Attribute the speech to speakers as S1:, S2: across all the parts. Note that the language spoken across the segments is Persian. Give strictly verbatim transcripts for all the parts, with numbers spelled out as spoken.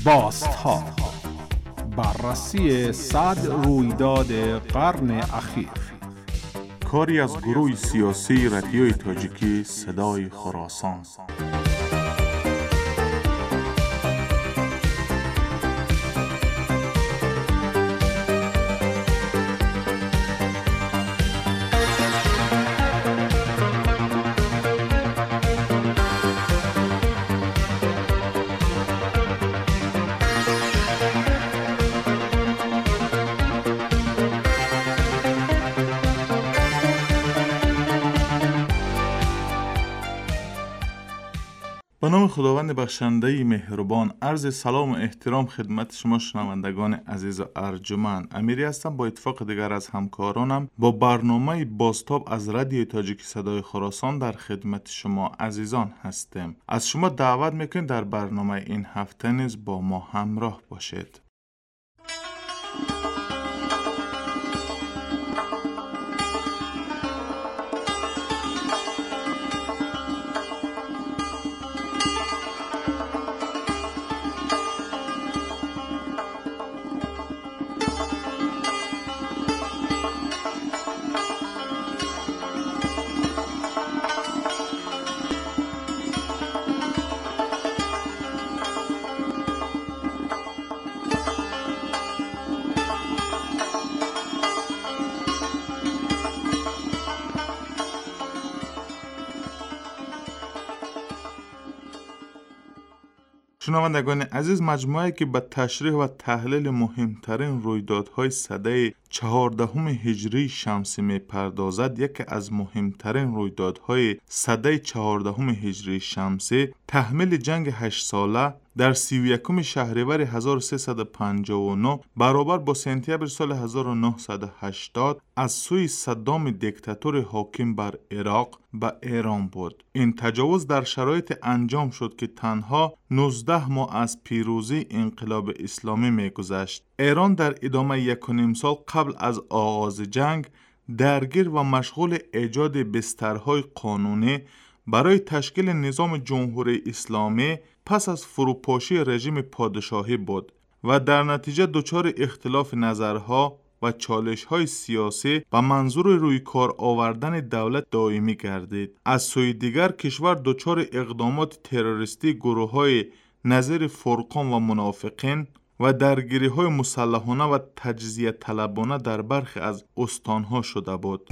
S1: باستها، بررسی صد رویداد قرن اخیر.
S2: کاری از گروه سیاسی رادیوی تاجیکی صدای خراسان. به نام خداوند بخشنده مهربان، عرض سلام و احترام خدمت شما شنوندگان عزیز و ارجمند. امیری هستم. با اتفاق دیگر از همکارانم با برنامه بازتاب از رادیوی تاجیکی صدای خراسان در خدمت شما عزیزان هستیم. از شما دعوت میکنیم در برنامه این هفته نیز با ما همراه باشید. شنوندگان عزیز، مجموعه‌ای که به تشریح و تحلیل مهمترین رویدادهای سده چهاردهم هجری شمسی می‌پردازد. یکی از مهمترین رویدادهای سده چهاردهم هجری شمسی تحمیل جنگ هشت ساله در سی و یکم شهریور هزار و سیصد و پنجاه و نه برابر با سپتامبر سال هزار و نهصد و هشتاد از سوی صدام دیکتاتور حاکم بر عراق به ایران بود. این تجاوز در شرایط انجام شد که تنها نوزده ماه از پیروزی انقلاب اسلامی می‌گذشت. ایران در ادامه یک و نیم سال قبل از آغاز جنگ درگیر و مشغول ایجاد بسترهای قانونی برای تشکیل نظام جمهوری اسلامی پس از فروپاشی رژیم پادشاهی بود و در نتیجه دچار اختلاف نظرها و چالش‌های سیاسی به منظور روی کار آوردن دولت دائمی گردید. از سوی دیگر کشور دچار اقدامات تروریستی گروه‌های نظیر فرقان و منافقین و درگیری‌های مسلحانه و تجزیه طلبانه در برخی از استان‌ها شده بود.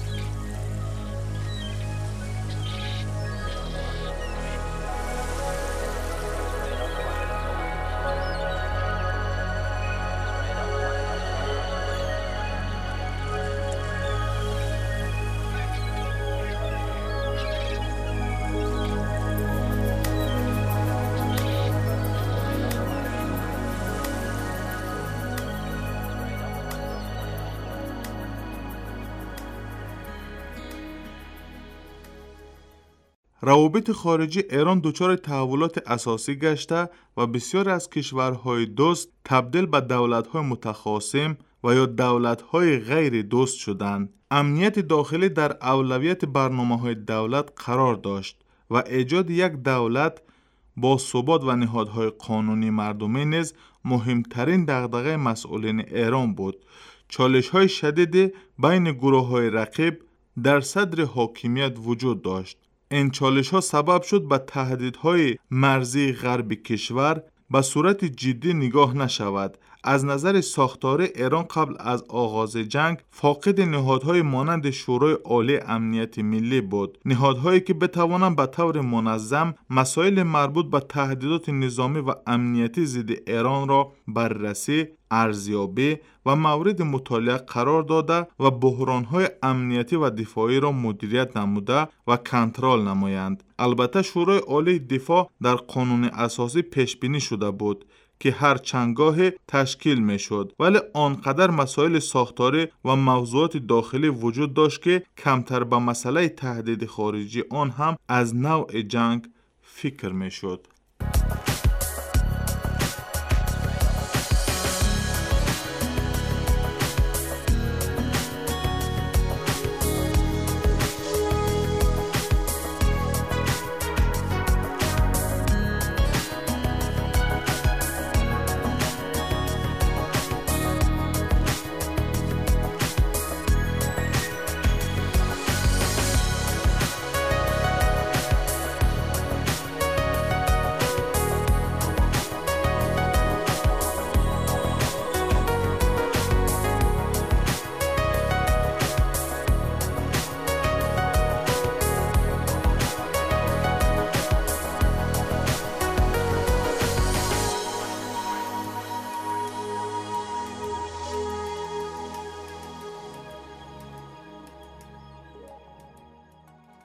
S2: روابط خارجی ایران دچار تحولات اساسی گشته و بسیار از کشورهای دوست تبدیل به دولت‌های متخاصم و یا دولت‌های غیر دوست شدند. امنیت داخلی در اولویت برنامه‌های دولت قرار داشت و ایجاد یک دولت با ثبات و نهادهای قانونی مردمی نیز مهمترین دغدغه مسئولین ایران بود. چالش‌های شدید بین گروه‌های رقیب در صدر حاکمیت وجود داشت. این چالش ها سبب شد به تهدیدهای مرزی غرب کشور به صورت جدی نگاه نشود. از نظر ساختاری ایران قبل از آغاز جنگ فاقد نهادهای مانند شورای عالی امنیت ملی بود، نهادهایی که بتوانند به طور منظم مسائل مربوط به تهدیدات نظامی و امنیتی ضد ایران را بررسی، ارزیابی و مورد مطالعه قرار داده و بحران‌های امنیتی و دفاعی را مدیریت نموده و کنترل نمایند. البته شورای عالی دفاع در قانون اساسی پیش بینی شده بود که هر چندگاه تشکیل می شد، ولی آنقدر مسائل ساختاری و موضوعات داخلی وجود داشت که کمتر به مسئله تهدید خارجی آن هم از نوع جنگ فکر می شد.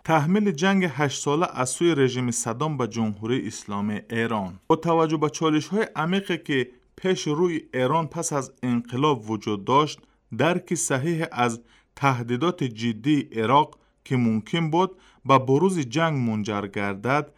S2: تحمیل جنگ هشت ساله از سوی رژیم صدام به جمهوری اسلامی ایران. با توجه به چالش‌های عمیقی که پیش روی ایران پس از انقلاب وجود داشت، درک صحیح از تهدیدات جدی عراق که ممکن بود به بروز جنگ منجر گردد،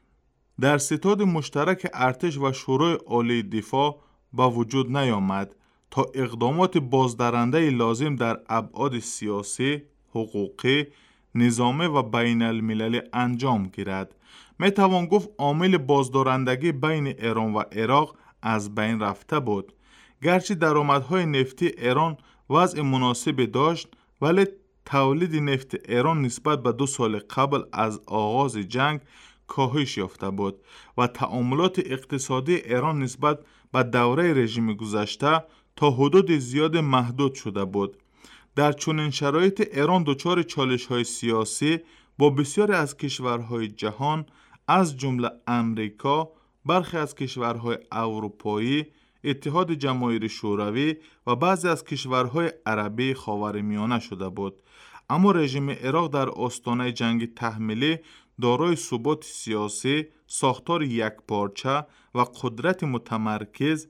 S2: در ستاد مشترک ارتش و شورای عالی دفاع با وجود نیامد تا اقدامات بازدارنده لازم در ابعاد سیاسی، حقوقی، نظامی و بین المللی انجام گیرد. می توان گفت عامل بازدارندگی بین ایران و عراق از بین رفته بود. گرچه درآمدهای نفتی ایران وضع مناسبی داشت، ولی تولید نفت ایران نسبت به دو سال قبل از آغاز جنگ کاهش یافته بود و تعاملات اقتصادی ایران نسبت به دوره رژیم گذشته تا حدود زیاد محدود شده بود. در چنین شرایط ایران دچار چالش‌های سیاسی با بسیاری از کشورهای جهان از جمله امریکا، برخی از کشورهای اروپایی، اتحاد جماهیر شوروی و بعضی از کشورهای عربی خاورمیانه شده بود. اما رژیم عراق در آستانه جنگ تحمیلی دارای ثبات سیاسی، ساختار یکپارچه و قدرت متمرکز،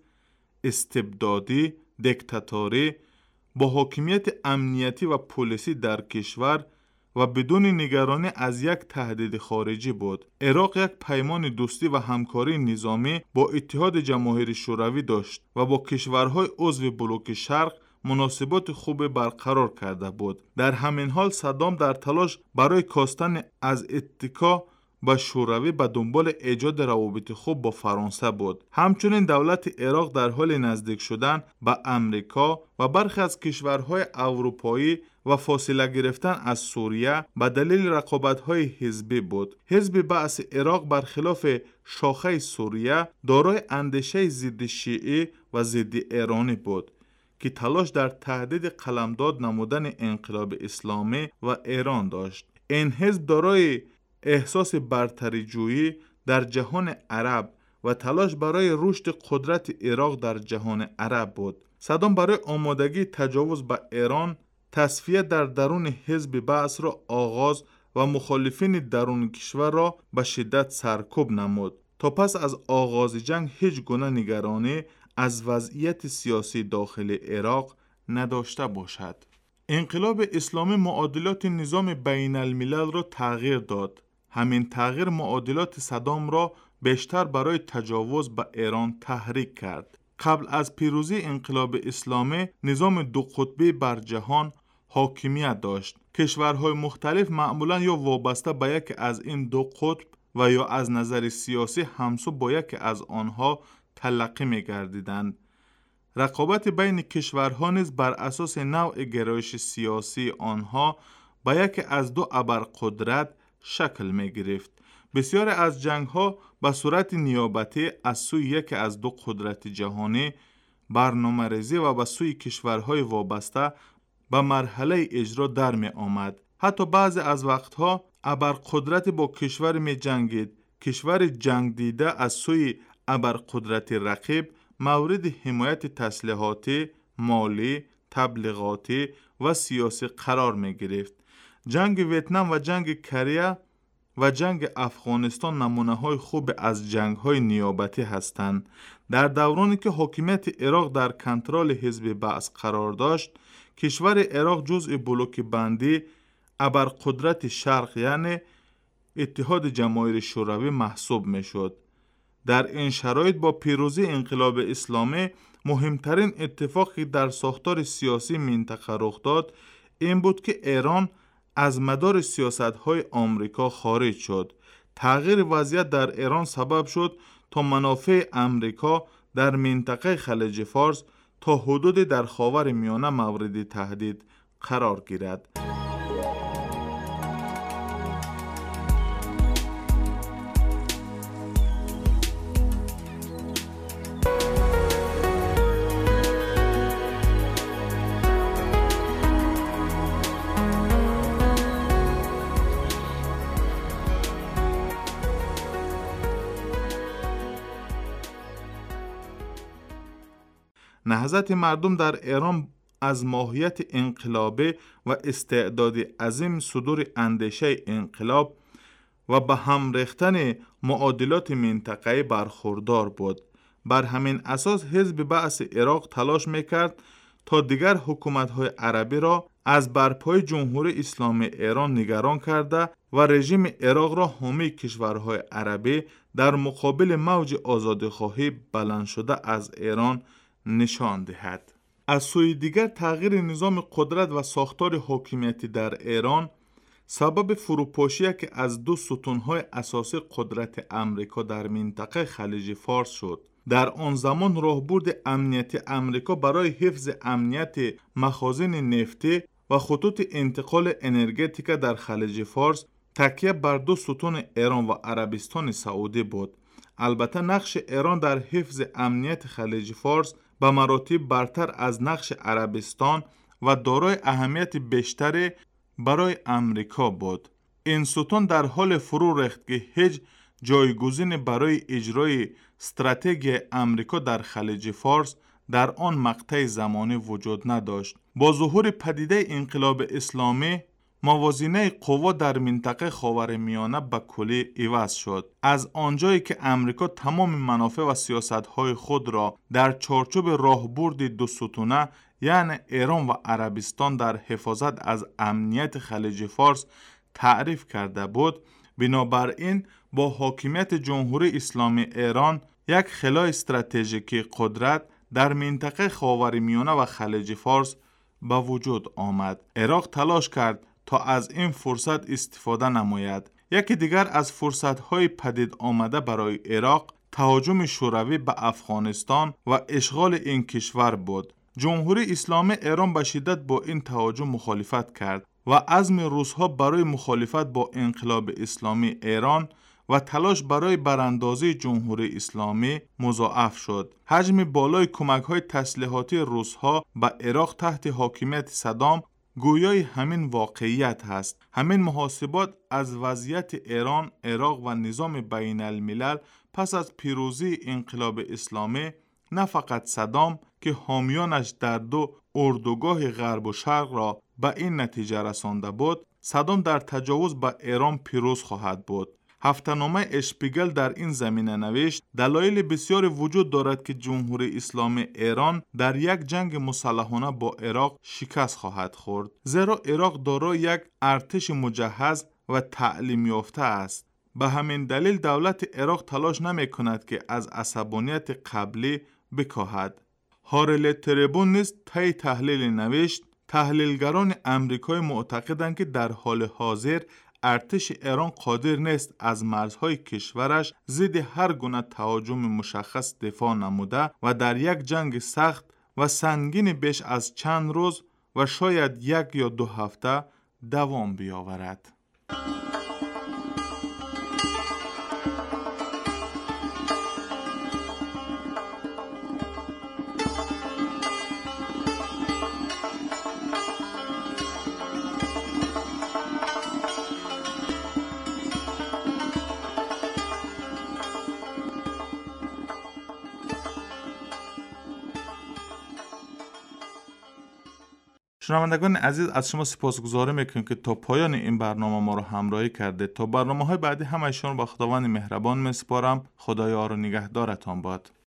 S2: استبدادی، دیکتاتوری با حاکمیت امنیتی و پلیسی در کشور و بدون نگرانی از یک تهدید خارجی بود. عراق یک پیمان دوستی و همکاری نظامی با اتحاد جماهیر شوروی داشت و با کشورهای عضو بلوک شرق مناسبات خوب برقرار کرده بود. در همین حال صدام در تلاش برای کاستن از اتکا به شوروی به دنبال ایجاد روابط خوب با فرانسه بود. همچنین دولت عراق در حال نزدیک شدن به امریکا و برخی از کشورهای اروپایی و فاصله گرفتن از سوریه به دلیل رقابت‌های حزبی بود. حزب بعث عراق برخلاف شاخه سوریه دارای اندیشه ضد شیعی و ضد ایرانی بود که تلاش در تهدید قلمداد نمودن انقلاب اسلامی و ایران داشت. این حزب دارای احساس برتری جویی در جهان عرب و تلاش برای رشد قدرت عراق در جهان عرب بود. صدام برای آمادگی تجاوز به ایران تصفیه در درون حزب بعث را آغاز و مخالفین درون کشور را به شدت سرکوب نمود تا پس از آغاز جنگ هیچ گونه نگرانی از وضعیت سیاسی داخل عراق نداشته باشد. انقلاب اسلامی معادلات نظام بین الملل را تغییر داد. همین تغییر معادلات صدام را بیشتر برای تجاوز به ایران تحریک کرد. قبل از پیروزی انقلاب اسلامی نظام دو قطبی بر جهان حاکمیت داشت. کشورهای مختلف معمولا یا وابسته به یکی از این دو قطب و یا از نظر سیاسی همسو با یکی از آنها تلقی می گردیدند. رقابت بین کشورها نیز بر اساس نوع گرایش سیاسی آنها با یکی از دو ابرقدرت شکل می گرفت. بسیاری از جنگ ها به صورت نیابتی از سوی یکی از دو قدرت جهانی برنامه ریزی و به سوی کشورهای وابسته به مرحله اجرا در می آمد. حتی بعضی از وقتها ابرقدرت با کشور می جنگید. کشور جنگ دیده از سوی ابرقدرت رقیب مورد حمایت تسلیحاتی، مالی، تبلیغاتی و سیاسی قرار می گرفت. جنگ ویتنام و جنگ کره و جنگ افغانستان نمونه های خوب از جنگ های نیابتی هستند. در دورانی که حاکمیت عراق در کنترل حزب بعث قرار داشت، کشور عراق جزء بلوک بندی ابرقدرت شرق یعنی اتحاد جماهیر شوروی محسوب می شد. در این شرایط با پیروزی انقلاب اسلامی مهمترین اتفاقی در ساختار سیاسی منطقه رخ داد این بود که ایران از مدار سیاست‌های آمریکا خارج شد. تغییر وضعیت در ایران سبب شد تا منافع امریکا در منطقه خلیج فارس تا حدود در خاورمیانه مورد تهدید قرار گیرد. نهضت مردم در ایران از ماهیت انقلابی و استعداد عظیم صدور اندیشه انقلاب و به هم ریختن معادلات منطقه‌ای برخوردار بود. بر همین اساس حزب بعث عراق تلاش میکرد تا دیگر حکومت‌های عربی را از برپای جمهوری اسلامی ایران نگران کرده و رژیم عراق را حامی کشورهای عربی در مقابل موج آزادی‌خواهی بلند شده از ایران نشان دهد. از سوی دیگر تغییر نظام قدرت و ساختار حاکمیتی در ایران سبب فروپاشی که از دو ستونهای اساسی قدرت امریکا در منطقه خلیج فارس شد. در آن زمان راهبرد امنیتی امریکا برای حفظ امنیت مخازن نفتی و خطوط انتقال انرژتیک در خلیج فارس تکیه بر دو ستون ایران و عربستان سعودی بود. البته نقش ایران در حفظ امنیت خلیج فارس به مراتب برتر از نقش عربستان و دارای اهمیت بیشتری برای امریکا بود. این ستون در حال فرو ریخت که هیچ جایگزین برای اجرای استراتژی امریکا در خلیج فارس در آن مقطع زمانی وجود نداشت. با ظهور پدیده انقلاب اسلامی موازنه قوا در منطقه خاورمیانه به کلی عوض شد. از آنجایی که امریکا تمام منافع و سیاست‌های خود را در چارچوب راهبرد دو ستونه یعنی ایران و عربستان در حفاظت از امنیت خلیج فارس تعریف کرده بود، بنابراین با حاکمیت جمهوری اسلامی ایران یک خلای استراتژیکی قدرت در منطقه خاورمیانه و خلیج فارس به وجود آمد. عراق تلاش کرد تا از این فرصت استفاده نماید. یکی دیگر از فرصت‌های پدید آمده برای عراق تهاجم شوروی به افغانستان و اشغال این کشور بود. جمهوری اسلامی ایران به شدت با این تهاجم مخالفت کرد و عزم روس‌ها برای مخالفت با انقلاب اسلامی ایران و تلاش برای براندازی جمهوری اسلامی مضاعف شد. حجم بالای کمک‌های تسلیحاتی روس‌ها به عراق تحت حاکمیت صدام گویای همین واقعیت هست. همین محاسبات از وضعیت ایران، عراق و نظام بین الملل پس از پیروزی انقلاب اسلامی نه فقط صدام که حامیانش در دو اردوگاه غرب و شرق را به این نتیجه رسانده بود، صدام در تجاوز به ایران پیروز خواهد بود. هفته‌نامه اشپیگل در این زمینه نوشت دلایل بسیاری وجود دارد که جمهوری اسلامی ایران در یک جنگ مسلحانه با عراق شکست خواهد خورد، زیرا عراق دارای یک ارتش مجهز و تعلیم یافته است. به همین دلیل دولت عراق تلاش نمی کند که از عصبانیت قبلی بکاهد. هارل تریبون نیز طی تحلیل نوشت تحلیلگران امریکایی معتقدند که در حال حاضر ارتش ایران قادر نیست از مرزهای کشورش ضد هر گونه تهاجم مشخص دفاع نموده و در یک جنگ سخت و سنگین بیش از چند روز و شاید یک یا دو هفته دوام بیاورد. شنوندگان عزیز، از شما سپاسگزاری میکنم که تا پایان این برنامه ما رو همراهی کرده. تا برنامه های بعدی همه شما با خداوند مهربان میسپارم. خدایا رو نگهدارتان باد.